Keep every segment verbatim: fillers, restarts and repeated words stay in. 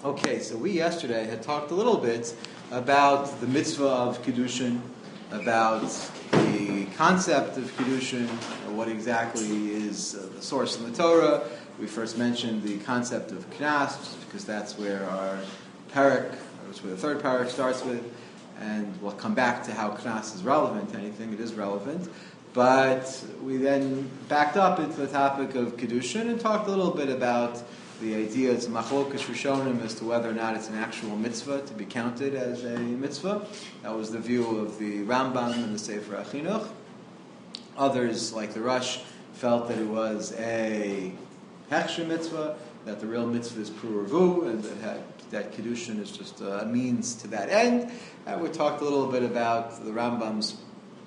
Okay, so we yesterday had talked a little bit about the mitzvah of Kiddushin, about the concept of Kiddushin, what exactly is uh, the source in the Torah. We first mentioned the concept of Knas, because that's where our parak, which where the third parak starts with, and we'll come back to how Knas is relevant to anything. It is relevant. But we then backed up into the topic of Kiddushin and talked a little bit about the idea, it's machlokas rishonim, as to whether or not it's an actual mitzvah to be counted as a mitzvah. That was the view of the Rambam and the Sefer HaChinuch. Others, like the Rush, felt that it was a hechsher mitzvah, that the real mitzvah is pru'urvu, and that, had, that Kiddushin is just a means to that end. And we talked a little bit about the Rambam's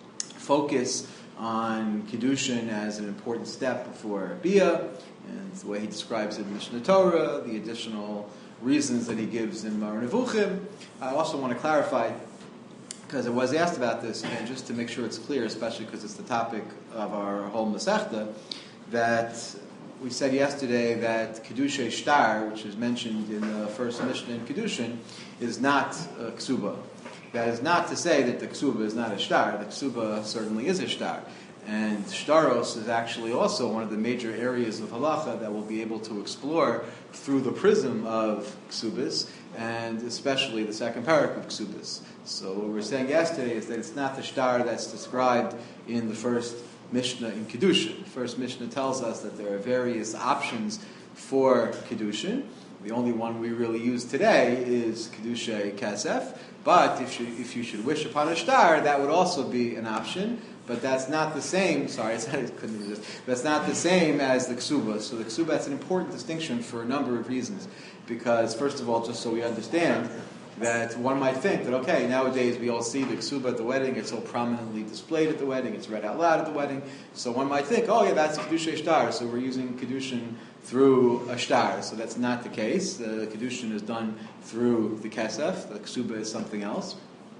focus on Kiddushin as an important step before Bia, and the way he describes it in Mishnah Torah, the additional reasons that he gives in Mar Nevuchim. I also want to clarify, because I was asked about this, and just to make sure it's clear, especially because it's the topic of our whole Masechta, that we said yesterday that Kedushay Shtar, which is mentioned in the first Mishnah in Kiddushin, is not a ksuba. That is not to say that the ksuba is not a shtar. The ksuba certainly is a shtar. And shtaros is actually also one of the major areas of halacha that we'll be able to explore through the prism of ksubas, and especially the second parak of ksubas. So what we were saying yesterday is that it's not the shtar that's described in the first Mishnah in Kiddushin. The first Mishnah tells us that there are various options for Kiddushin. The only one we really use today is Kiddushay Kasef. But if you, if you should wish upon a shtar, that would also be an option. But that's not the same. Sorry, it's not, I couldn't resist. That's not the same as the ksuba. So the ksuba, that's an important distinction for a number of reasons. Because first of all, just so we understand, that one might think that, okay, nowadays we all see the ksuba at the wedding, it's so prominently displayed at the wedding, it's read out loud at the wedding, so one might think, oh yeah, that's Kedushay Shtar, so we're using Kiddushin through a shtar. So that's not the case. The Kiddushin is done through the kesef, the ksuba is something else.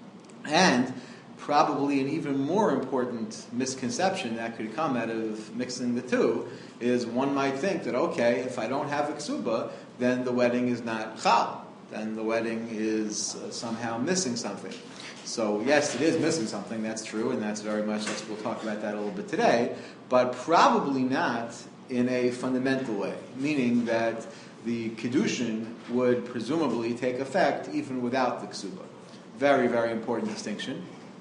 And probably an even more important misconception that could come out of mixing the two is one might think that, okay, if I don't have a ksuba, then the wedding is not chal. Then the wedding is uh, somehow missing something. So yes, it is missing something, that's true, and that's very much, we'll talk about that a little bit today, but probably not in a fundamental way, meaning that the Kiddushin would presumably take effect even without the ksuba. Very, very important distinction,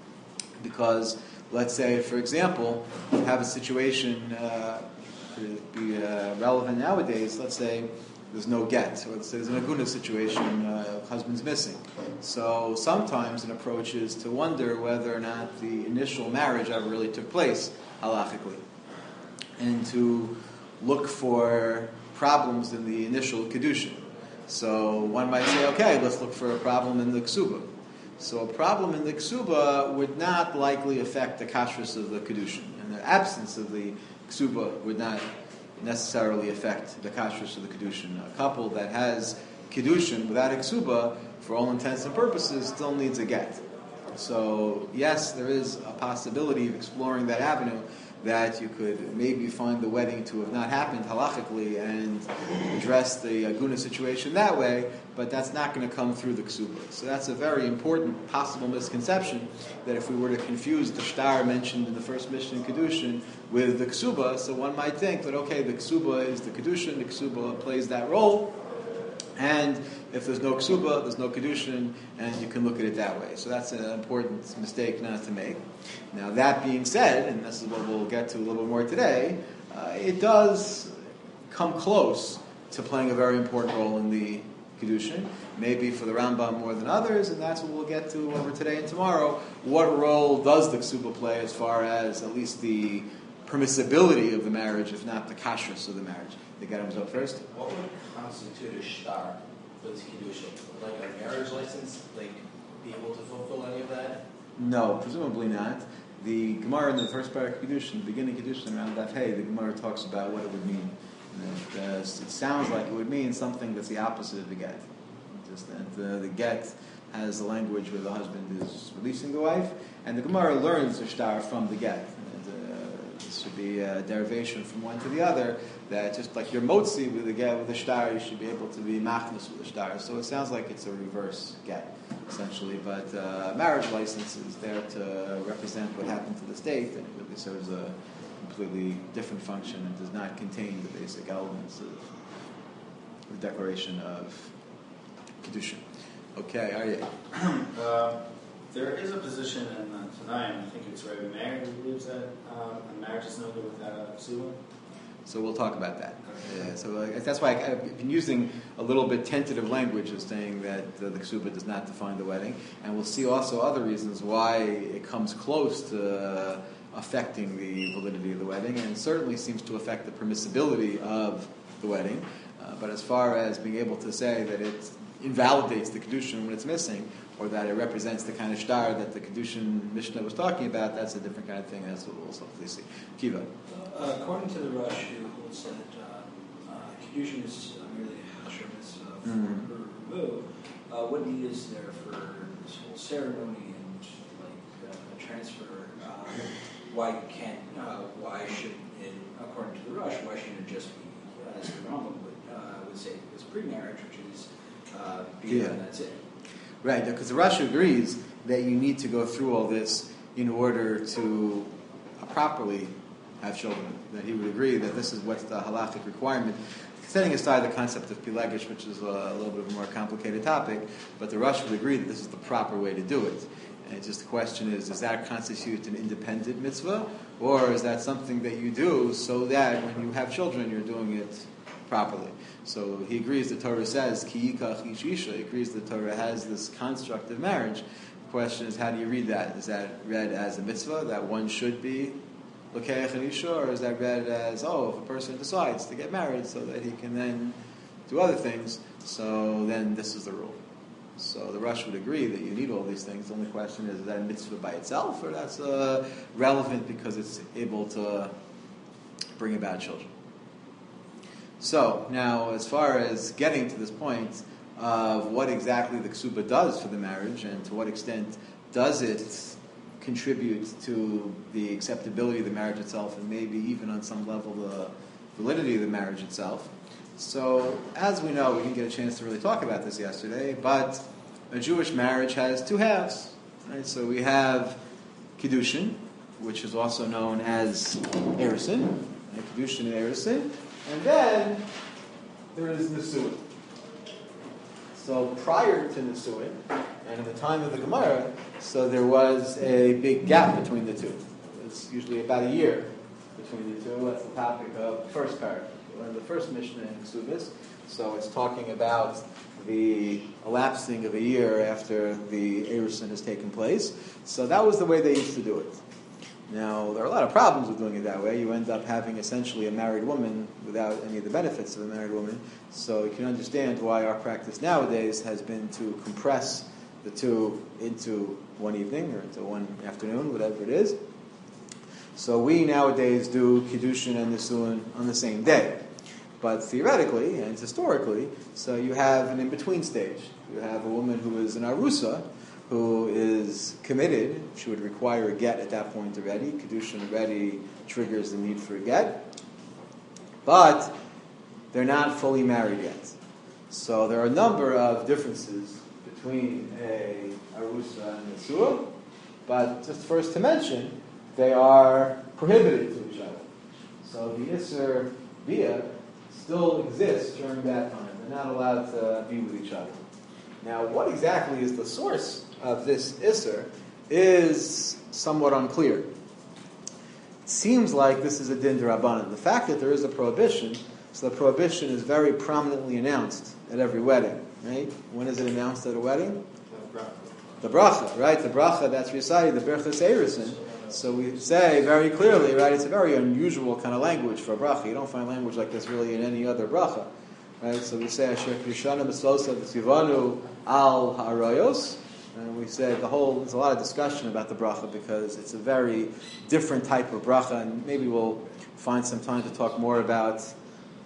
because let's say, for example, you have a situation, uh, could be uh, relevant nowadays, let's say, there's no get, or let's say there's an aguna situation, uh, husband's missing. So sometimes an approach is to wonder whether or not the initial marriage ever really took place halachically, and to look for problems in the initial Kiddushin. So one might say, okay, let's look for a problem in the ksuba. So a problem in the ksuba would not likely affect the kashrus of the Kiddushin, and the absence of the ksuba would not necessarily affect the kashrus of the Kiddushin. A couple that has Kiddushin without a ksuba, for all intents and purposes, still needs a get. So yes, there is a possibility of exploring that avenue, that you could maybe find the wedding to have not happened halachically and address the aguna situation that way, but that's not going to come through the ksuba. So that's a very important possible misconception, that if we were to confuse the shtar mentioned in the first Mishnah in Kiddushin with the ksuba, so one might think that, okay, the ksuba is the Kiddushin, the ksuba plays that role, and if there's no ksuba, there's no Kiddushin, and you can look at it that way. So that's an important mistake not to make. Now that being said, and this is what we'll get to a little bit more today, uh, it does come close to playing a very important role in the Kiddushin, maybe for the Rambam more than others, and that's what we'll get to over today and tomorrow. What role does the ksuba play as far as at least the permissibility of the marriage, if not the kashrus of the marriage? The Gedam's up first. What would constitute a shtar for this Kiddushin? Like a marriage license, like be able to fulfill any of that? No, presumably not. The Gemara in the first parak of Kiddushin, the beginning of Kiddushin around Daf Hey, the Gemara talks about what it would mean. And it, uh, it sounds like it would mean something that's the opposite of the get. Just that uh, the get has the language where the husband is releasing the wife, and the Gemara learns the shtar from the get. And, uh, this should should be a derivation from one to the other, that just like your motzi with the get with the shtar, you should be able to be machnas with the shtar. So it sounds like it's a reverse get, essentially. But uh, marriage license is there to represent what happened to the state, and it really serves a completely different function and does not contain the basic elements of the declaration of Kedushin. Okay, are you? Uh, there is a position in uh, Tanayim, I think it's Rabbi Meir, who believes that um, a marriage is no good without a ksuba. So we'll talk about that. Okay. Yeah, so uh, that's why I, I've been using a little bit tentative language of saying that uh, the ksuba does not define the wedding, and we'll see also other reasons why it comes close to uh, affecting the validity of the wedding, and certainly seems to affect the permissibility of the wedding. Uh, but as far as being able to say that it invalidates the Kedushin when it's missing, or that it represents the kind of shtar that the Kedushin Mishnah was talking about, that's a different kind of thing. That's what we'll hopefully see. Kiva. Uh, according to the Rush, who holds that uh, uh, Kedushin is uh, merely a hasher mitzvah for Mhm. her remove, uh, what need is there for this whole ceremony and like uh, transfer? Uh, why can't? Uh, why should it? According to the Rush, why shouldn't it just be uh, as the Rambam would uh, would say, it's pre-marriage, which is uh, bia, Yeah. and that's it. Right, because the Rashi agrees that you need to go through all this in order to uh, properly have children. That he would agree that this is what's the halachic requirement, setting aside the concept of pilegish, which is a, a little bit of a more complicated topic, but the Rashi would agree that this is the proper way to do it. And just the question is, does that constitute an independent mitzvah, or is that something that you do so that when you have children, you're doing it properly? So he agrees the Torah says, Ki yikach ish isha. He agrees the Torah has this construct of marriage. The question is, how do you read that? Is that read as a mitzvah, that one should be L'keich an isha, or is that read as, oh, if a person decides to get married so that he can then do other things, so then this is the rule. So the Rush would agree that you need all these things. The only question is, is that a mitzvah by itself, or that's uh, relevant because it's able to bring about children? So, now, as far as getting to this point of what exactly the ksuba does for the marriage, and to what extent does it contribute to the acceptability of the marriage itself, and maybe even on some level the validity of the marriage itself. So, as we know, we didn't get a chance to really talk about this yesterday, but a Jewish marriage has two halves. Right? So we have Kiddushin, which is also known as Erusin, right? Kiddushin and Erusin. And then there is Nisuin. So prior to Nisuin, and in the time of the Gemara, so there was a big gap between the two. It's usually about a year between the two. That's the topic of the first paragraph. We learned the first Mishnah in Ksubis. So it's talking about the elapsing of a year after the Erusin has taken place. So that was the way they used to do it. Now, there are a lot of problems with doing it that way. You end up having essentially a married woman without any of the benefits of a married woman. So you can understand why our practice nowadays has been to compress the two into one evening or into one afternoon, whatever it is. So we nowadays do Kiddushin and Nisuin on the same day. But theoretically and historically, so you have an in-between stage. You have a woman who is an Arusa, who is committed. She would require a get at that point already. Kiddushin already triggers the need for a get. But they're not fully married yet. So there are a number of differences between a Arusa and a Nesua. But just first to mention, they are prohibited to each other. So the Isser Bia still exists during that time. They're not allowed to be with each other. Now, what exactly is the source of this Isser is somewhat unclear. It seems like this is a din d'Rabbanan. The fact that there is a prohibition, so the prohibition is very prominently announced at every wedding, right? When is it announced at a wedding? The bracha, right? The bracha that's recited, the Berchas Erusin. So we say very clearly, right? It's a very unusual kind of language for a bracha. You don't find language like this really in any other bracha. Right, so we say Asher Krishana Mislosa V'Tzivanu Al Ha'arayos, and we say the whole. There's a lot of discussion about the bracha because it's a very different type of bracha, and maybe we'll find some time to talk more about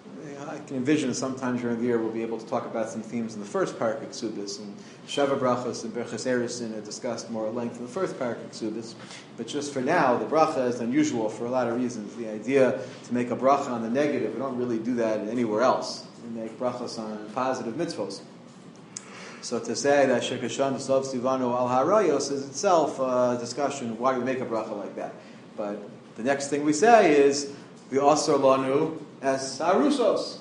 I can envision sometimes during the year we'll be able to talk about some themes in the first parak of Ksubis, and Sheva Brachos and Berchas Erusin are discussed more at length in the first parak of Ksubis. But just for now, the bracha is unusual for a lot of reasons. The idea to make a bracha on the negative, we don't really do that anywhere else. We make brachas on positive mitzvos. So to say that Shekashan Sov Sivano Al Harayos is itself a discussion of why we make a bracha like that. But the next thing we say is the Asar Lanu as Arusos.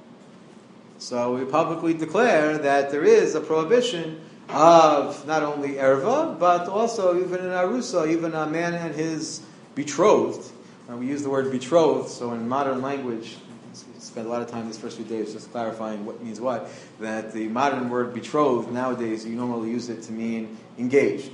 So we publicly declare that there is a prohibition of not only erva, but also even in arusa, even a man and his betrothed. And we use the word betrothed, so in modern language, we spend a lot of time these first few days just clarifying what means what, that the modern word betrothed, nowadays you normally use it to mean engaged.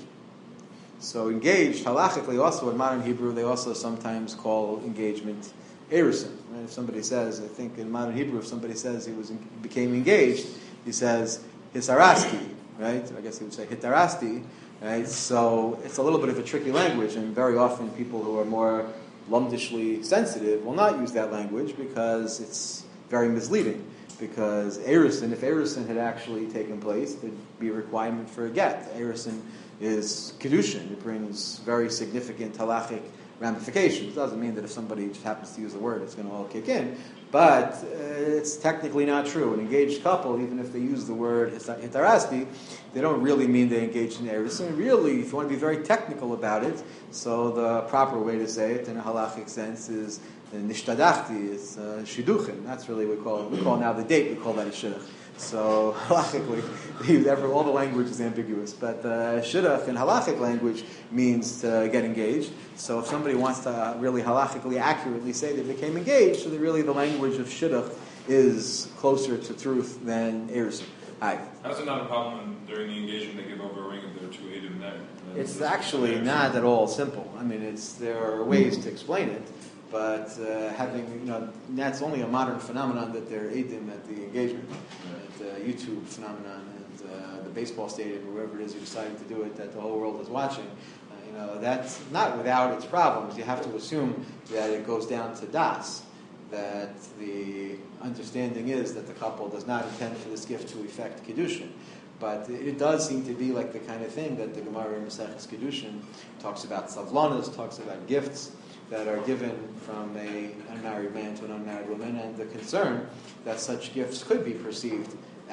So engaged, halachically also in modern Hebrew, they also sometimes call engagement erusin. Right? If somebody says, I think in modern Hebrew, if somebody says he was became engaged, he says hisarasti, right? I guess he would say hitarasti, right? So it's a little bit of a tricky language, and very often people who are more lumdishly sensitive will not use that language because it's very misleading. Because erusin, if erusin had actually taken place, there'd be a requirement for a get. Erusin is kedushin; it brings very significant halachic ramifications. It doesn't mean that if somebody just happens to use the word, it's going to all kick in. But uh, it's technically not true. An engaged couple, even if they use the word hitarasti, they don't really mean they engaged in erusin. Really, if you want to be very technical about it, so the proper way to say it in a halachic sense is nishtadachti, it's uh, shiduchin. That's really what we call it. We call now the date, we call that a shidduch. So halachically, every, all the language is ambiguous, but uh, shidduch in halachic language means to get engaged. So if somebody wants to really halachically accurately say they became engaged, so that really the language of shidduch is closer to truth than erusin. Hi. How's it not a problem when during the engagement they give over a ring of their two Eidim neck? It's actually not at all simple. I mean, it's there are ways to explain it. But uh, having, you know, that's only a modern phenomenon that they're Eidim at the engagement, at the YouTube phenomenon, and uh, the baseball stadium, or wherever it is you decided to do it, that the whole world is watching. Uh, you know, that's not without its problems. You have to assume that it goes down to das, that the understanding is that the couple does not intend for this gift to effect Kiddushin. But it does seem to be like the kind of thing that the Gemara in Maseches Kiddushin talks about savlanas, talks about gifts that are given from a unmarried man to an unmarried woman, and the concern that such gifts could be perceived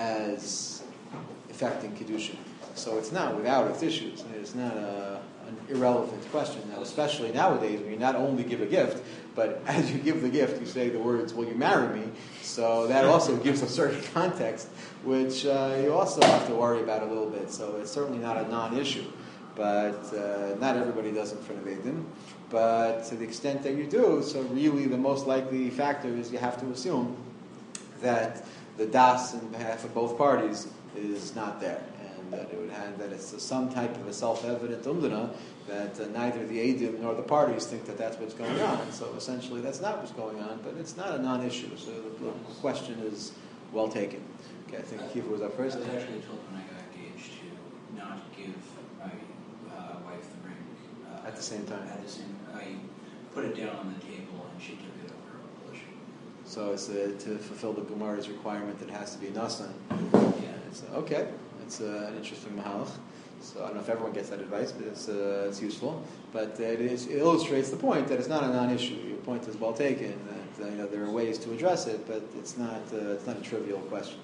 as affecting Kiddushin. So it's not without its issues. It's not a, an irrelevant question. Now, especially nowadays, when you not only give a gift, but as you give the gift, you say the words, "Will you marry me?" So that also gives a certain context, which uh, you also have to worry about a little bit. So it's certainly not a non-issue. But uh, not everybody does it in front of Eidim. But to the extent that you do, so really the most likely factor is you have to assume that the das in behalf of both parties is not there, and that it would have that it's some type of a self-evident umdana that uh, neither the Eidim nor the parties think that that's what's going on. So essentially, that's not what's going on. But it's not a non-issue. So the, the question is well taken. Okay, I think Kiva was up first. I was actually told when I got engaged to not give my uh, wife the ring uh, At the same time. At the same, I put it down on the table and she took it over her volition. So it's uh, to fulfill the Gemara's requirement that it has to be nasan. Yeah. It's, uh, okay, it's uh, an interesting mahalach. So I don't know if everyone gets that advice, but it's uh, it's useful. But uh, it, is, it illustrates the point that it's not a non-issue. Your point is well taken. That uh, you know there are ways to address it, but it's not uh, it's not a trivial question.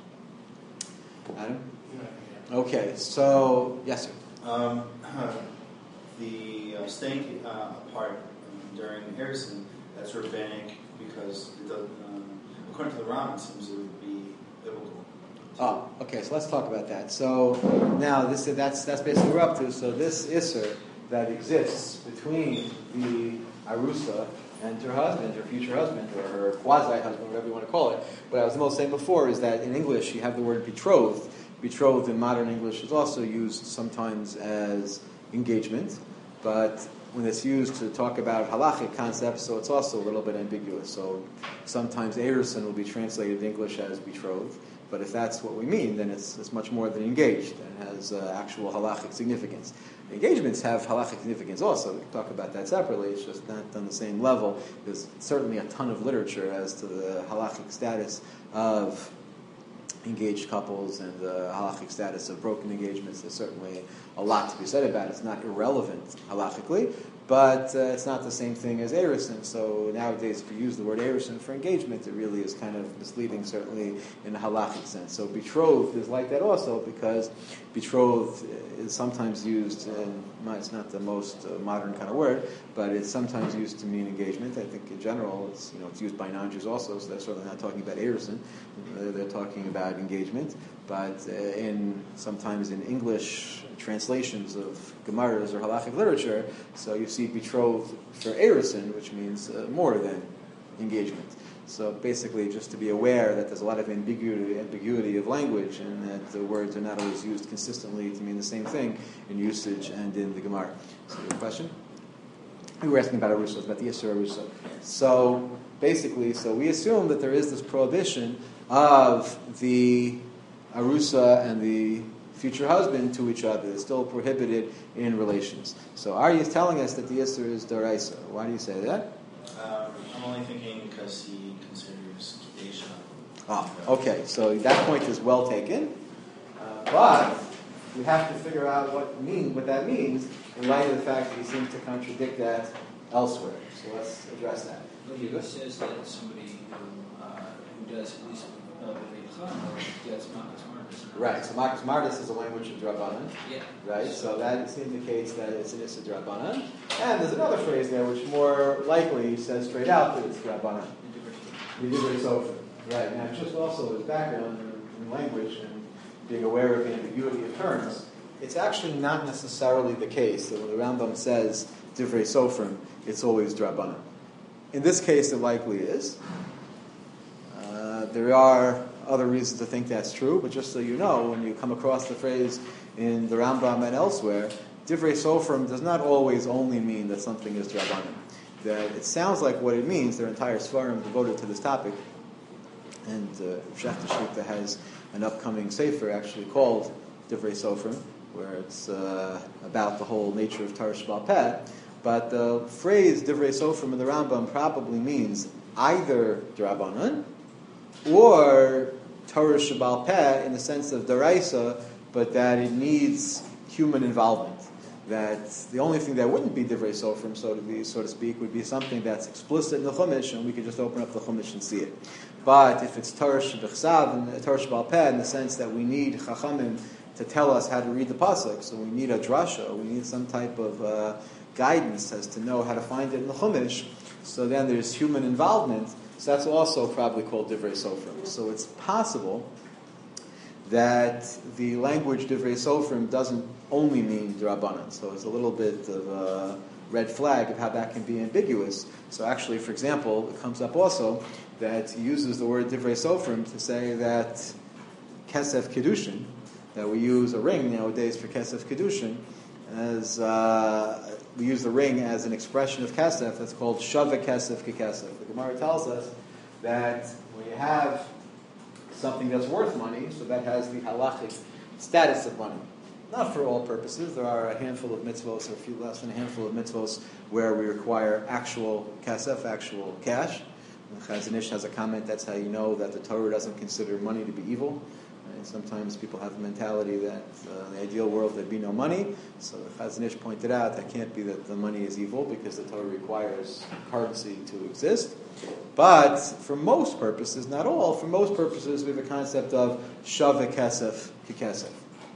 Adam? Okay, so yes, sir. Um, the uh, staying uh, apart um, during Harrison, that's rabbinic because it does, um, according to the Ram, it seems it would be biblical. Oh, okay. So let's talk about that. So now this that's that's basically what we're up to. So this isser that exists between the arusa and her husband, her future husband, or her quasi-husband, whatever you want to call it. What I was most saying before is that in English you have the word betrothed. Betrothed in modern English is also used sometimes as engagement, but when it's used to talk about halachic concepts, so it's also a little bit ambiguous. So sometimes erusin will be translated in English as betrothed, But if that's what we mean, then it's, it's much more than engaged and has uh, actual halachic significance. Engagements have halachic significance also. We can talk about that separately. It's just not on the same level. There's certainly a ton of literature as to the halachic status of engaged couples and the halachic status of broken engagements. There's certainly a lot to be said about it. It's not irrelevant halachically, but uh, it's not the same thing as erusin. So nowadays, if you use the word erusin for engagement, it really is kind of misleading, certainly in a halachic sense. So betrothed is like that also, because betrothed is sometimes used, and it's not the most uh, modern kind of word, but it's sometimes used to mean engagement. I think in general, it's you know it's used by non-Jews also, so they're certainly not talking about erusin. They're, they're talking about engagement. But uh, in sometimes in English translations of Gemaras or halachic literature, so you see betrothed for erusin, which means uh, more than engagement. So basically, just to be aware that there's a lot of ambiguity, ambiguity of language, and that the words are not always used consistently to mean the same thing in usage and in the Gemara. So, your question? We were asking about arusa, about the Yisur arusa. So basically, so we assume that there is this prohibition of the arusa and the future husband to each other. It's still prohibited in relations. So Ari is telling us that the Yisur is Doraisa. Why do you say that? Um, I'm only thinking because he considers Kedesha. Ah, okay. So that point is well taken. Uh, but we have to figure out what mean what that means in light of the fact that he seems to contradict that elsewhere. So let's address that. Well, he says that somebody who, uh, who does at least uh, gets Marcus Marcus. Right. So Marcus Marcus is a language of Drabanan. Yeah. Right. So that indicates that it's an Issa Drabanan. And there's another phrase there which more likely says straight out that it's Drabanan. Midibur Sofer. Right. Now, just also as background in, in language and being aware of the ambiguity of terms, it's actually not necessarily the case that when the Rambam says Divrei Sofrim, it's always Drabanan. In this case, it likely is. Uh, there are other reasons to think that's true, but just so you know, when you come across the phrase in the Rambam and elsewhere, Divrei Sofrim does not always only mean that something is Drabanan. That it sounds like what it means, their entire Svarim devoted to this topic, and uh, Shechta Shita has an upcoming sefer actually called Divrei Sofrim, where it's uh, about the whole nature of Torah Sheba'al Peh. But the phrase Divrei Sofrim in the Rambam probably means either Drabanan or Torah Sheba'al Peh in the sense of Daraisa, but that it needs human involvement. That the only thing that wouldn't be Divrei Sofrim, so to be, so to speak, would be something that's explicit in the Chumash, and we could just open up the Chumash and see it. But if it's Torah Shebechsav and Torah Sheba'al Peh in the sense that we need Chachamim to tell us how to read the pasuk, so we need a drasha, we need some type of uh, guidance as to know how to find it in the Chumash. So then there's human involvement. So that's also probably called Divrei Sofrim. So it's possible that the language Divrei Sofrim doesn't only mean Drabanan. So it's a little bit of a red flag of how that can be ambiguous. So actually, for example, it comes up also that he uses the word Divrei Sofrim to say that Kesef Kedushin, that we use a ring nowadays for Kesef Kedushin, as uh, we use the ring as an expression of Kesef that's called Shava Kesef Kekesef. The Gemara tells us that when you have something that's worth money, so that has the halachic status of money. Not for all purposes. There are a handful of mitzvos, or a few less than a handful of mitzvos, where we require actual kesef, actual cash. Chazon Ish has a comment, that's how you know that the Torah doesn't consider money to be evil. Right? Sometimes people have the mentality that uh, in the ideal world there'd be no money. So Chazon Ish pointed out that can't be that the money is evil, because the Torah requires currency to exist. But for most purposes, not all, for most purposes we have a concept of shava kesef kekesef.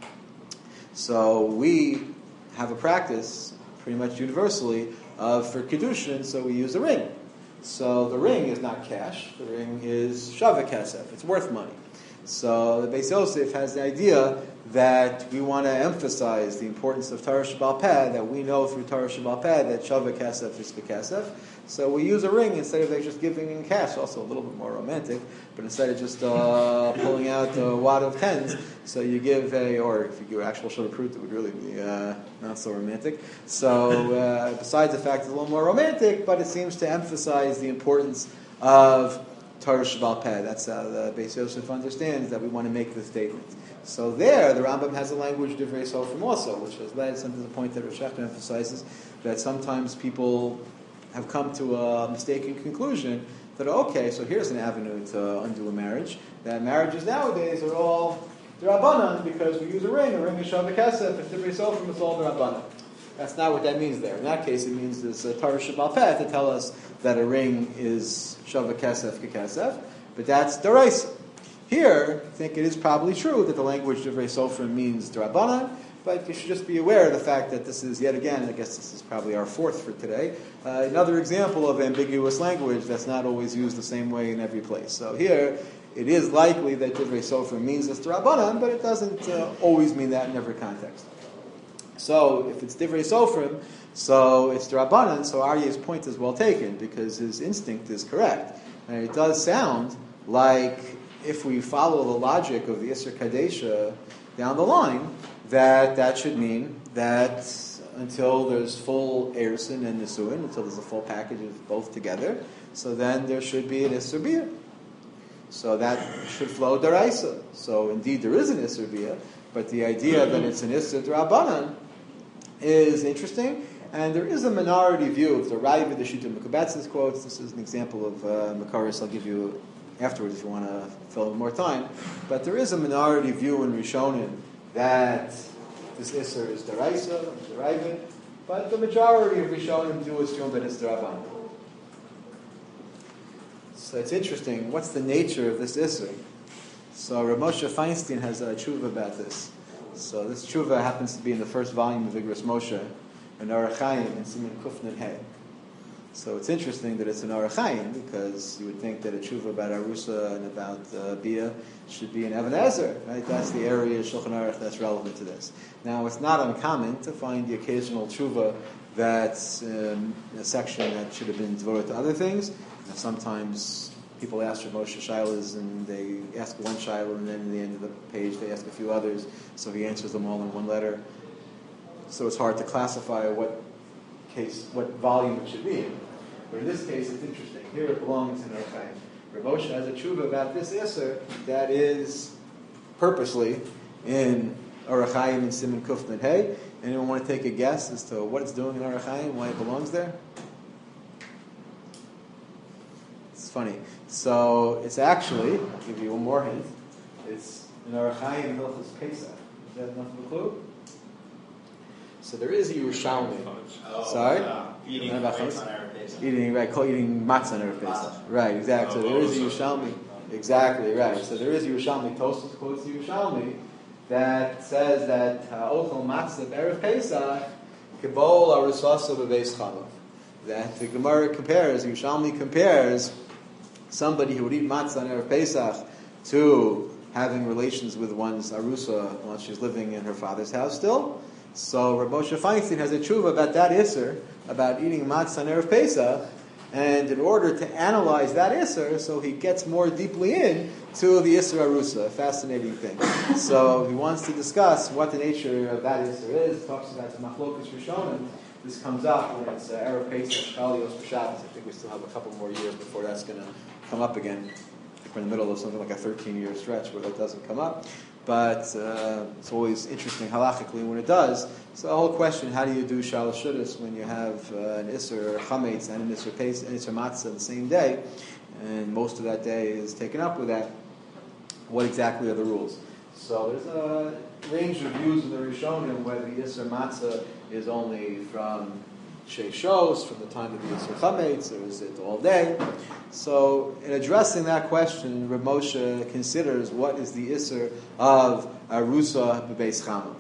So we have a practice, pretty much universally, of for Kedushin, so we use a ring. So the ring is not cash, the ring is shava kesef, it's worth money. So the Beis Yosef has the idea that we want to emphasize the importance of Torah Sheba'al Peh, that we know through Torah Sheba'al Peh that shava kesef is kekesef. So we use a ring instead of just giving in cash, also a little bit more romantic, but instead of just uh, pulling out a wad of tens, so you give a, or if you give actual shul prut, it would really be uh, not so romantic. So uh, besides the fact it's a little more romantic, but it seems to emphasize the importance of Torah Shabbal Peh. That's how the Beis Yosef understands that we want to make the statement. So there, the Rambam has a language Divrei Sofrim also, which has led to the point that Rosh Hashanah emphasizes that sometimes people have come to a mistaken conclusion that, okay, so here's an avenue to undo a marriage, that marriages nowadays are all D'Rabbanan because we use a ring, a ring is Shavah Kesef, and Divrei Sofrim is all D'Rabbanan. That's not what that means there. In that case, it means there's a Torah Shabbal Peh to tell us that a ring is Shavah Kesef Kekesef, but that's D'Oraisa. Here, I think it is probably true that the language Divrei Sofrim means D'Rabbanan, but you should just be aware of the fact that this is, yet again, I guess this is probably our fourth for today, uh, another example of ambiguous language that's not always used the same way in every place. So here, it is likely that Divrei Sofrim means it's D'Rabbanan, but it doesn't uh, always mean that in every context. So, if it's Divrei Sofrim, so it's D'Rabbanan, so Aryeh's point is well taken, because his instinct is correct. And it does sound like, if we follow the logic of the Isser Kadesha down the line, that that should mean that until there's full Eirsin and Nisuin, until there's a full package of both together, so then there should be an Isser Biyah. So that should flow D'Oraisa. So indeed there is an Isser Biyah, but the idea that it's an Isser D'Rabbanan is interesting, and there is a minority view of the Raiva, the Shita Mekubatz's quotes. This is an example of uh, Makaris. I'll give you afterwards if you want to fill in more time. But there is a minority view in Rishonim that this Isser is D'Oraisa, the Raiva, but the majority of Rishonim do assume that it's D'Rabbanan. So it's interesting. What's the nature of this Isser? So Rav Moshe Feinstein has a tshuva about this. So this tshuva happens to be in the first volume of Igros Moshe, an Orach Chaim in Siman Kufnan Hey. So it's interesting that it's an Orach Chaim, because you would think that a tshuva about Arusa and about uh, Bia should be in Even Ezer, right? That's the area of Shulchan Aruch that's relevant to this. Now, it's not uncommon to find the occasional tshuva that's um, in a section that should have been devoted to other things. And sometimes people ask Rav Moshe Shilas, and they ask one Shilah, and then at the end of the page they ask a few others, so he answers them all in one letter. So it's hard to classify what case, what volume it should be in. But in this case, it's interesting. Here it belongs in Orach Chaim. Rav Moshe has a tshuva about this Isser that is purposely in Orach Chaim and Siman Kufnan Hey. Anyone want to take a guess as to what it's doing in Orach Chaim, why it belongs there? It's funny. So it's actually, I'll give you one more hint, it's in Orach Chaim and Hilchos Pesach. Is that enough of a clue? So there is a Yerushalmi. Oh, Sorry? Uh, eating What about grapes Pesach? on Erev Pesach. Eating, right, call, eating matzah on Erev Pesach. Right, exactly. So there is a Yerushalmi. Exactly, right. So there is a Yerushalmi. Tosfos quotes the Yerushalmi that says that Ochel matzah Erev Pesach kibol arusasa b'beis chalav. That the Gemara compares, Yerushalmi compares somebody who would eat matzah on Erev Pesach to having relations with one's arusa while she's living in her father's house still. So Rav Moshe Feinstein has a tshuva about that Isser, about eating matzah on Erev Pesach, and in order to analyze that Isser, so he gets more deeply in to the Isser Arusa, a fascinating thing. So he wants to discuss what the nature of that Isser is, talks about the Machlokas Rishonim. This comes up when it's uh, Erev Pesach, Shalios B'Shabbos. I think we still have a couple more years before that's going to come up again. We're in the middle of something like a thirteen-year stretch where that doesn't come up. But uh, it's always interesting halachically when it does. So the whole question, how do you do Shalosh Shudas when you have uh, an Isser Chametz and an Isser Pesach and Isser Matzah the same day, and most of that day is taken up with that? What exactly are the rules? So there's a range of views in the Rishonim whether the Isser Matzah is only from Sheishos, from the time of the Isser Chametz, or is it all day? So in addressing that question, Rav Moshe considers what is the Isser of Arusa B'Beis Chamav.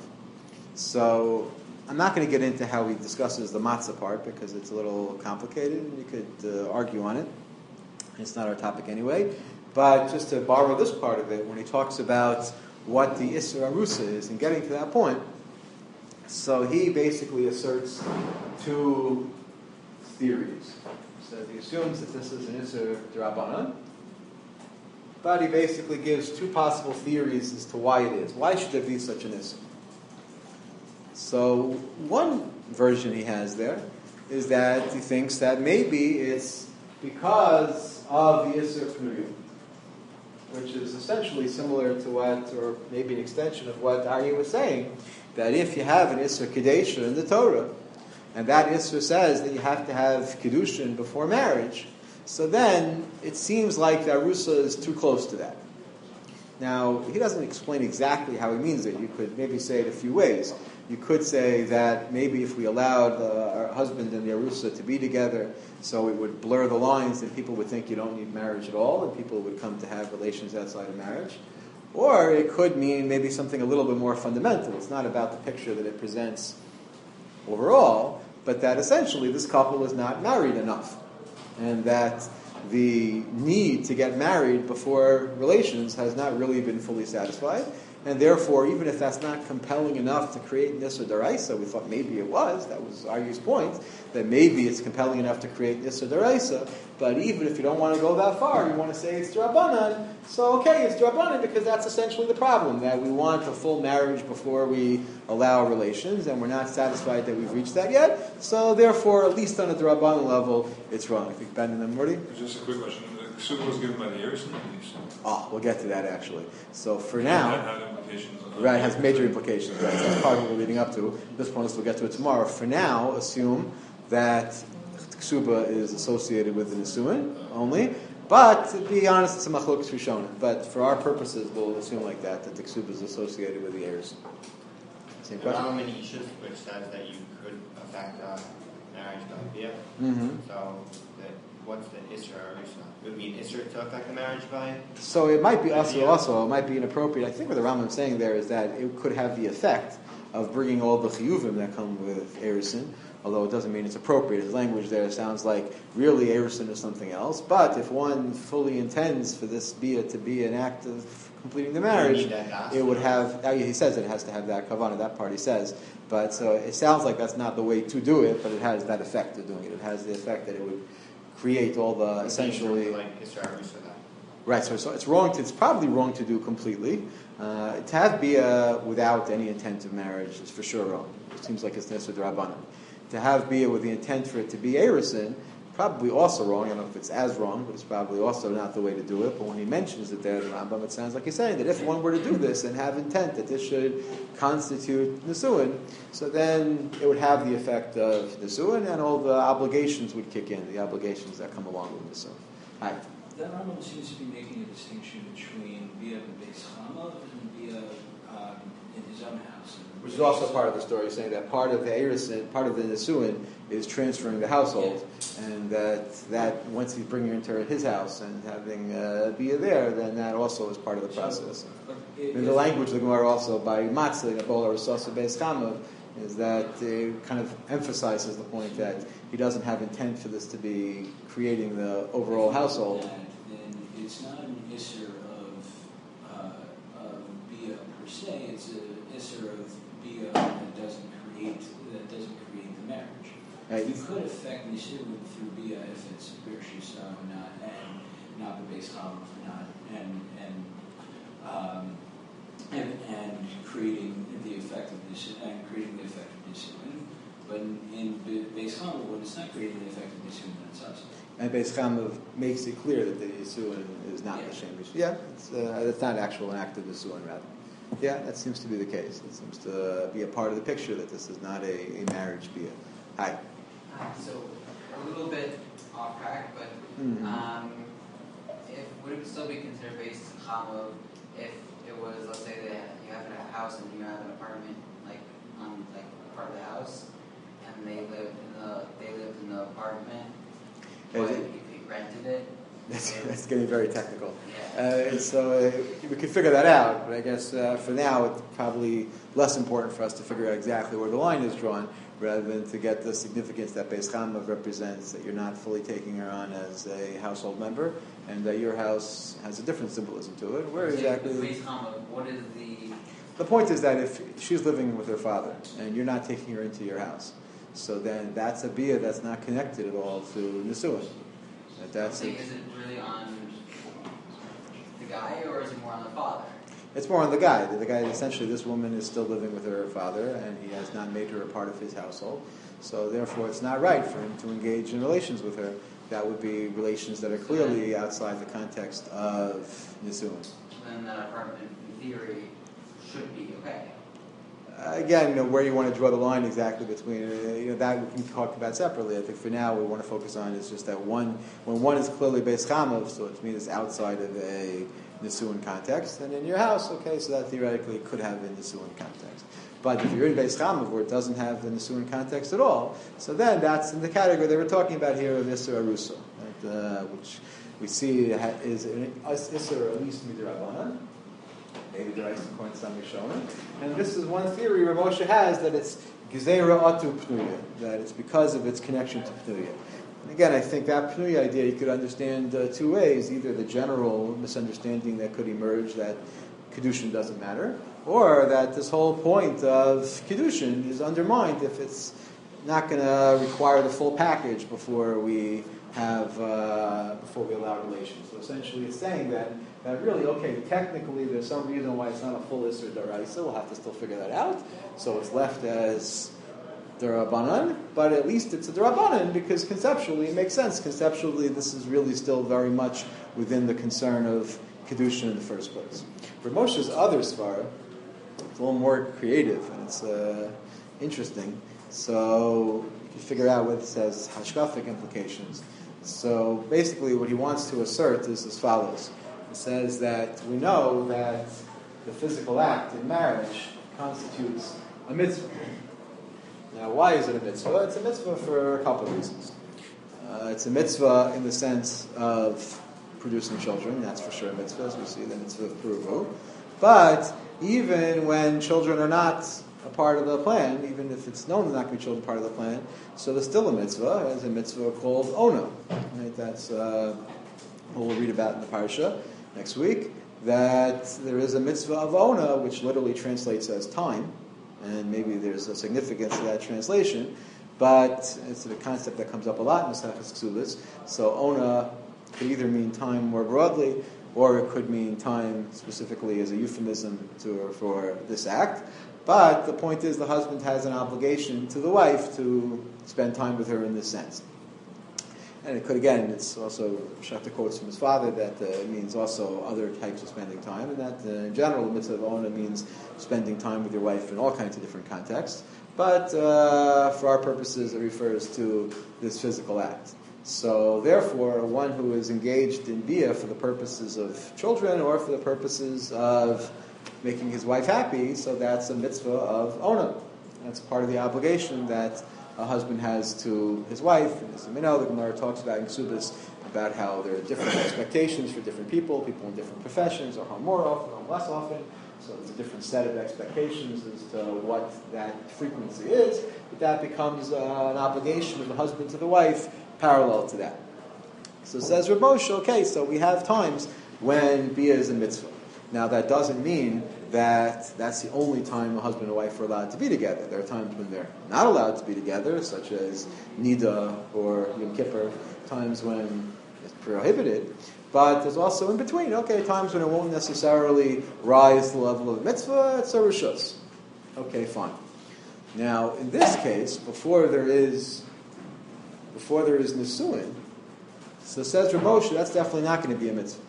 So I'm not going to get into how he discusses the matzah part because it's a little complicated and you could uh, argue on it. It's not our topic anyway. But just to borrow this part of it, when he talks about what the Isser Arusa is and getting to that point, so he basically asserts two theories. So he assumes that this is an Isser D'Rabbanan, but he basically gives two possible theories as to why it is. Why should there be such an Isser? So one version he has there is that he thinks that maybe it's because of the Isser Pnuyim, which is essentially similar to what, or maybe an extension of what Aryeh was saying, that if you have an Isser Kedusha in the Torah, and that Isser says that you have to have Kedushin before marriage, so then it seems like the Arusa is too close to that. Now, he doesn't explain exactly how he means it. You could maybe say it a few ways. You could say that maybe if we allowed uh, our husband and the Arusa to be together, so it would blur the lines and people would think you don't need marriage at all, and people would come to have relations outside of marriage. Or it could mean maybe something a little bit more fundamental. It's not about the picture that it presents overall, but that essentially this couple is not married enough, and that the need to get married before relations has not really been fully satisfied, and therefore, even if that's not compelling enough to create Nisr Daraisa, we thought maybe it was, that was Aryeh's point, that maybe it's compelling enough to create Nisr Daraisa, but even if you don't want to go that far, you want to say it's Drabanan, so okay, it's Drabanan, because that's essentially the problem, that we want a full marriage before we allow relations, and we're not satisfied that we've reached that yet, so therefore, at least on a Drabanan level, it's wrong. I think Ben and then Morty? Just a quick question. The Ksuba was given by the heirs? Oh, we'll get to that actually. So for That now, had implications on right, it has major implications, right? So that's part of what we're leading up to. This point, we'll get to it tomorrow. For now, assume that Ksuba is associated with the Nisuin only, but to be honest, it's a Machlokes Rishonim. But for our purposes, we'll assume like that, that the Ksuba is associated with the heirs. Same The question? Rambam in Ishus, which says that you could affect uh, marriage by Bia. Mm-hmm. So, the, what's the Isra or Isra? It would be an Isra to affect the marriage by? So it might be also, also, it might be inappropriate. I think what the Rambam is saying there is that it could have the effect of bringing all the chiyuvim that come with Erisin, although it doesn't mean it's appropriate. His language there sounds like really Erisin is something else. But if one fully intends for this bia to be an act of completing the marriage, it would have, he says it has to have that kavanah, that part he says. But so it sounds like that's not the way to do it, but it has that effect of doing it. It has the effect that it would create all the essentially... Like Isra or Isra that. Right, so, so it's wrong. To, it's probably wrong to do completely. Uh, to have bia without any intent of marriage is for sure wrong. It seems like it's Nesr D'Rabbanan. To have bia with the intent for it to be Erisin, probably also wrong. I don't know if it's as wrong, but it's probably also not the way to do it. But when he mentions it there, the Rambam, it sounds like he's saying that if one were to do this and have intent that this should constitute Nisuin, so then it would have the effect of Nisuin and all the obligations would kick in, the obligations that come along with Nisuin. Hi. The Rambam seems to be making a distinction between Bia and Beis Chama and Bia um, in his own house. Which is also part of the story, saying that part of the Erisin, part of the Nisuin is transferring the household, yeah. And that that once he's bringing her into his house and having uh, Bia there, then that also is part of the process. So, it, and the language of the Gemara also by Matzah, Nabola or Sosa Beis Chama, is that it kind of emphasizes the point that he doesn't have intent for this to be creating the overall household. That, then it's not an isser of, uh, of Bia per se, it's an isser of Bia that doesn't create that doesn't create the marriage. Right. You could affect Nisuin through Bia if it's Birshis not and not the Beis Chama not and and um, and and creating the effect of Nisuin and creating the effect of Nisuin. But in, in Beis Chama, when it's not creating the effect of Nisuin, then it's us. And Beis Chama makes it clear that the Nisuin is not yeah. the Shem. Yeah, it's, uh, it's not actual an act of Nisuin, rather. Yeah, that seems to be the case. It seems to be a part of the picture that this is not a, a marriage bia. Hi. Hi. So a little bit off track, but Mm-hmm. um, if would it still be considered based chama if it was, let's say that you have a house and you have an apartment like on like part of the house, and they lived in the they lived in the apartment, but Is it- you you rented it. That's, that's getting very technical. Yeah. Uh, and so uh, we can figure that out, but I guess uh, for now it's probably less important for us to figure out exactly where the line is drawn, rather than to get the significance that Beis Chama represents, that you're not fully taking her on as a household member, and that your house has a different symbolism to it. Where So exactly? with Beis Chama, what is the The point is that if she's living with her father, and you're not taking her into your house, so then that's a bia that's not connected at all to Nisuin. That that's thing? a, Is it really on the guy or is it more on the father? It's more on the guy. The guy, essentially, this woman is still living with her father, and he has not made her a part of his household. So, therefore, it's not right for him to engage in relations with her. that would be relations that are clearly outside the context of Nisuin. Then that apartment, in theory, should be okay. Uh, again, you know, where you want to draw the line exactly between, uh, you know, that we can talk about separately. I think for now, what we want to focus on is just that one, when one is clearly Beis Chamav, so it means it's outside of a Nisuin context, and in your house, okay, so that theoretically could have a Nisuin context. But if you're in Beis Chamav where it doesn't have the Nisuin context at all, so then that's in the category they were talking about here of Isser Arusa, right, uh, which we see is an Isser at least Midrabanan. Maybe the rice according to some Rishonim. And this is one theory where Moshe has that it's Gezerah Atu Pnuya, that it's because of its connection to Pnuya. And again, I think that Pnuya idea you could understand uh, two ways: either the general misunderstanding that could emerge that Kedushin doesn't matter, or that this whole point of Kedushin is undermined if it's not going to require the full package before we have uh, before we allow relations. So essentially, it's saying that. That really, okay, technically there's some reason why it's not a full Isser Daraisa. We'll have to still figure that out. So it's left as Darabanan, but at least it's a Darabanan because conceptually it makes sense. Conceptually, this is really still very much within the concern of Kedushin in the first place. For Moshe's other Svara, it's a little more creative and it's uh, interesting. So you can figure out what it says, hashkafic implications. So basically what he wants to assert is as follows. It says that we know that the physical act in marriage constitutes a mitzvah. Now, why is it a mitzvah? It's a mitzvah for a couple of reasons. Uh, it's a mitzvah in the sense of producing children. That's for sure a mitzvah, as we see the mitzvah of Puruvu. But even when children are not a part of the plan, even if it's known they're not going to be children part of the plan, so there's still a mitzvah. There's a mitzvah called Ona. Right? That's uh, what we'll read about in the parsha next week, that there is a mitzvah of Ona, which literally translates as time, and maybe there's a significance to that translation, but it's a concept that comes up a lot in Maseches Ksubos. So Ona could either mean time more broadly, or it could mean time specifically as a euphemism to, for this act. But the point is the husband has an obligation to the wife to spend time with her in this sense. And it could, again, it's also, Shachta quotes from his father, that uh, it means also other types of spending time, and that uh, in general, the mitzvah of Ona means spending time with your wife in all kinds of different contexts. But uh, for our purposes, it refers to this physical act. So therefore, one who is engaged in bia for the purposes of children or for the purposes of making his wife happy, so that's a mitzvah of Ona. That's part of the obligation that a husband has to his wife. And as you may know, the Gemara talks about in Ksubos about how there are different expectations for different people, people in different professions, or home more often, or less often. So there's a different set of expectations as to what that frequency is, but that becomes uh, an obligation of the husband to the wife parallel to that. So it says Reb Moshe, okay, so we have times when bia is a mitzvah. Now that doesn't mean that that's the only time a husband and wife are allowed to be together. There are times when they're not allowed to be together, such as Nida or Yom Kippur, times when it's prohibited. But there's also in between, okay, times when it won't necessarily rise to the level of a mitzvah, it's a rishus. Okay, fine. Now, in this case, before there is before there is nisuin, so says Reb Moshe, that's definitely not going to be a mitzvah.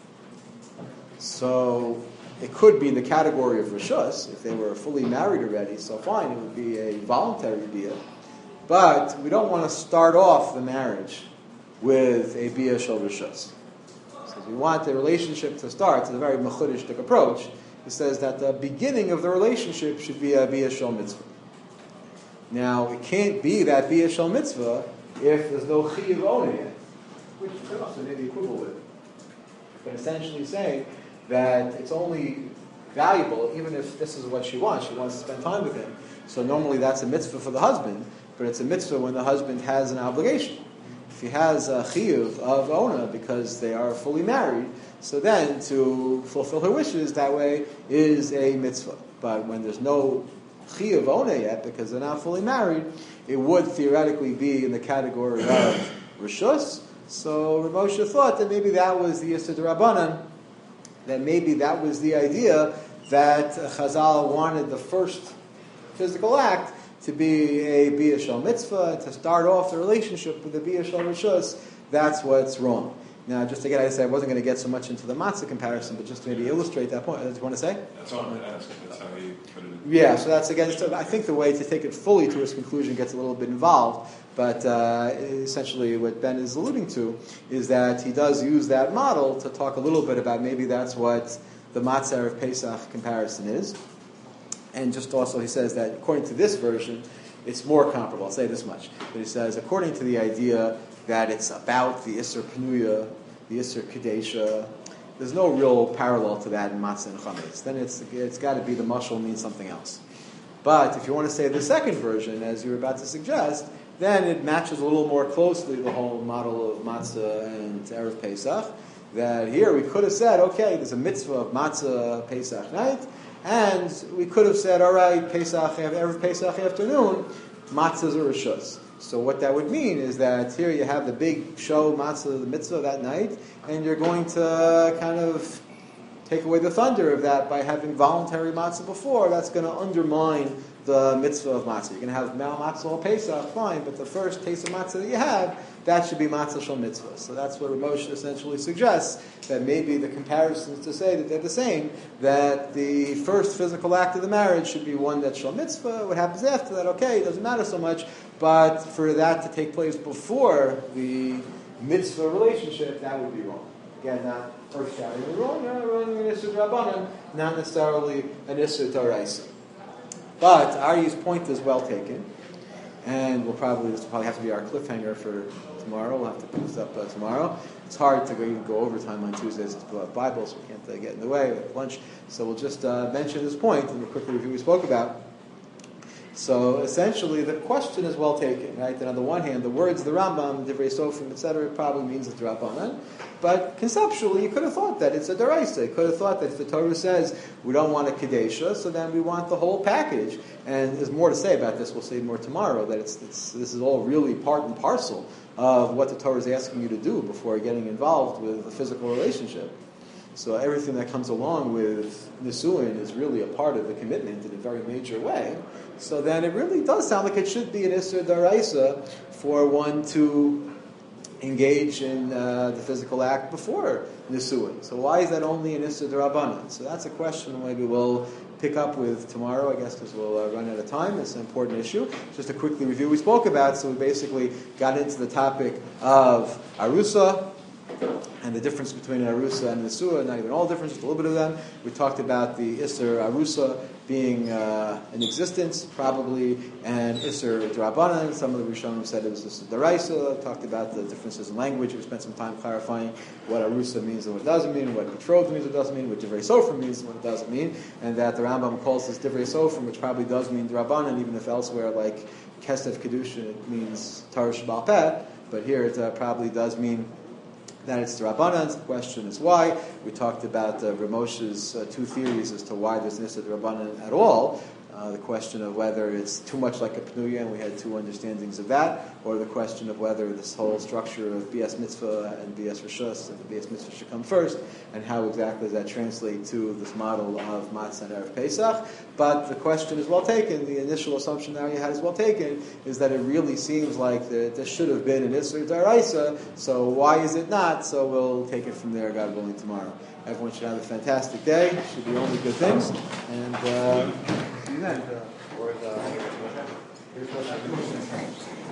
So it could be in the category of rishus if they were fully married already. So fine, it would be a voluntary bia, but we don't want to start off the marriage with a bia shel rishus. So we want the relationship to start. It's a very mechudishtik approach. It says that the beginning of the relationship should be a bia shel mitzvah. Now it can't be that bia shel mitzvah if there's no chiyuv ona yet, which you could also maybe quibble with, but essentially saying that it's only valuable even if this is what she wants. She wants to spend time with him. So normally that's a mitzvah for the husband, but it's a mitzvah when the husband has an obligation. If he has a chiyuv of ona because they are fully married, so then to fulfill her wishes that way is a mitzvah. But when there's no chiyuv ona yet because they're not fully married, it would theoretically be in the category of rishus. So Reb Moshe thought that maybe that was the Yisud Rabbanan, that maybe that was the idea that Chazal wanted the first physical act to be a bia shel mitzvah, to start off the relationship with a bia shel rishus, that's what's wrong. Now, just again, I said I wasn't going to get so much into the matzah comparison, but just to maybe illustrate that point. Do you want to say? That's all I'm going to ask. That's how he put it in. Yeah, so that's again, so I think the way to take it fully to its conclusion gets a little bit involved, but uh, essentially what Ben is alluding to is that he does use that model to talk a little bit about maybe that's what the Matzah of Pesach comparison is. And just also he says that according to this version, it's more comparable. I'll say this much. But he says, according to the idea that it's about the Isser Pnuya, the Isser Kadesha, there's no real parallel to that in Matzah and Chametz. Then it's it's got to be the mashal means something else. But if you want to say the second version, as you were about to suggest, then it matches a little more closely the whole model of Matzah and Erev Pesach. That here we could have said, okay, there's a mitzvah of Matzah Pesach night, and we could have said, all right, Pesach, Erev Pesach afternoon, Matzahs or Rishus. So what that would mean is that here you have the big show Matzah, the mitzvah that night, and you're going to kind of take away the thunder of that by having voluntary matzah before. That's going to undermine the mitzvah of matzah. You're going to have matzah or Pesach, fine, but the first taste of matzah that you have, that should be matzah shel mitzvah. So that's what Ramosh essentially suggests, that maybe the comparisons to say that they're the same, that the first physical act of the marriage should be one that's shel mitzvah. What happens after that, okay, it doesn't matter so much, but for that to take place before the mitzvah relationship, that would be wrong. Again, not earth-shatteringly wrong, not wrong an Issur Rabbanan, not necessarily an Issur D'Oraisa. But Aryeh's point is well taken, and we'll probably this will probably have to be our cliffhanger for tomorrow. We'll have to put this up uh, tomorrow. It's hard to go, even go overtime on Tuesdays to pull out Bible, so we can't uh, get in the way with lunch. So we'll just uh, mention this point and we'll quickly review what we spoke about. So essentially, the question is well taken, right? And on the one hand, the words, the Rambam, Divrei Sofrim, et cetera, probably means it's Rabbanan. But conceptually, you could have thought that it's a Deraisa. You could have thought that if the Torah says we don't want a Kadesha, so then we want the whole package. And there's more to say about this. We'll say more tomorrow. That it's, it's this is all really part and parcel of what the Torah is asking you to do before getting involved with a physical relationship. So everything that comes along with Nisuin is really a part of the commitment in a very major way. So then it really does sound like it should be an Issur D'Oraisa for one to engage in uh, the physical act before Nisuin. So why is that only an Issur D'Rabbanan? So that's a question maybe we'll pick up with tomorrow, I guess, because we'll uh, run out of time. It's an important issue. Just a quickly review we spoke about. So we basically got into the topic of Arusa, and the difference between an Arusa and Nesua, not even all difference, just a little bit of them. We talked about the Isser Arusa being uh, in existence, probably, and Isser D'Rabbanan. Some of the Rishonim said it was Isser D'Oraisa. Talked about the differences in language. We spent some time clarifying what Arusa means and what it doesn't mean, what betrothed means and what it doesn't mean, what Divrei Sofrim means and what it doesn't mean, and that the Rambam calls this Divrei Sofrim, which probably does mean D'Rabbanan, even if elsewhere, like Kesef Kedushin, it means Torah Sheba'al Peh, but here it uh, probably does mean that it's the Rabbanan. The question is why. We talked about uh, Ramos's uh, two theories as to why there's an Issur Rabbanan at all. Uh, the question of whether it's too much like a Pnuya, and we had two understandings of that, or the question of whether this whole structure of B S Mitzvah and B S Rishus, and the B S Mitzvah should come first, and how exactly does that translate to this model of Matzah and Erev Pesach. But the question is well taken. The initial assumption that you had is well taken, is that it really seems like that this should have been an Issur D'Oraisa, so why is it not? So we'll take it from there, God willing, tomorrow. Everyone should have a fantastic day. Should be only good things. And uh, see you then. Or the, Here's what